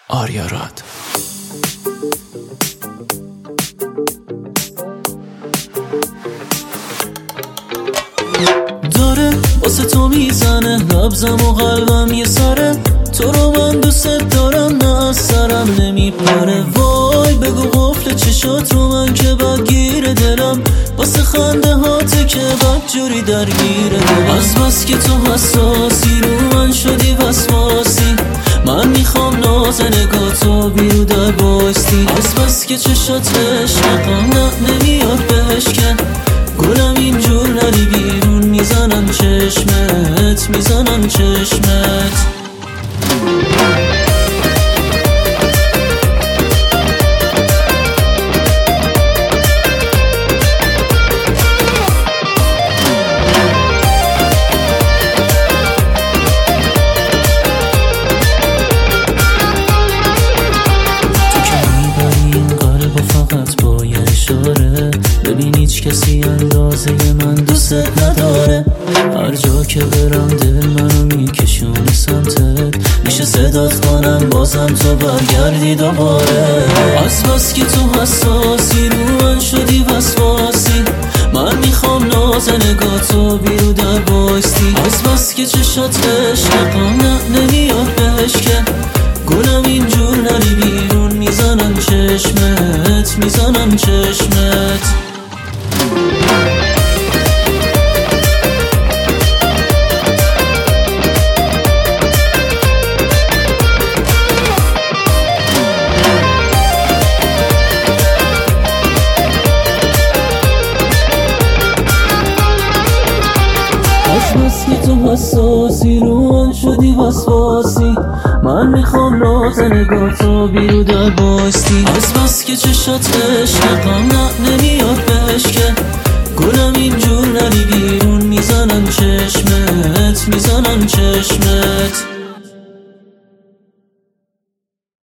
آریاراد. داره واسه تو میزنه نبضم و قلبم یه سره، تو رو من دوست دارم نه از سرم نمیپره. وای بگو قفل چشات رو من که بدگیر دلم، واسه خنده هاته که بدجوری درگیره دلم. از بس که تو حساسی رو من شدی وسواسی، من میخوام ناز نگاتو بیرو در بایستی. از بس که چشات عشقم نه نمیاد بهش که گلم اینجور نری بیرون، میزنم چشمت میزنم چشمت. ببین هیچ کسی اندازه من دوست نداره، هر جا که برم دل منو میکشونه سمتت، میشه صدات کنم بازم تو برگردی دوباره. از بس که تو حساسی رو من شدی وسواسی، من میخوام ناز نگاتو بیرو در بایستی. از بس که چشات عشقم نه نمیاد بهش که گلم اینجور نری بیرون، میزنم چشمت میزنم چشمت. از بس که تو حساسی رو من شدی وسواسی، من میخوام ناز نگاتو بیرو در بایستی. از بس که چشات عشقم نه نمیاد بهش که گلم اینجور نری بیرون، میزنم چشمت میزنم چشمت.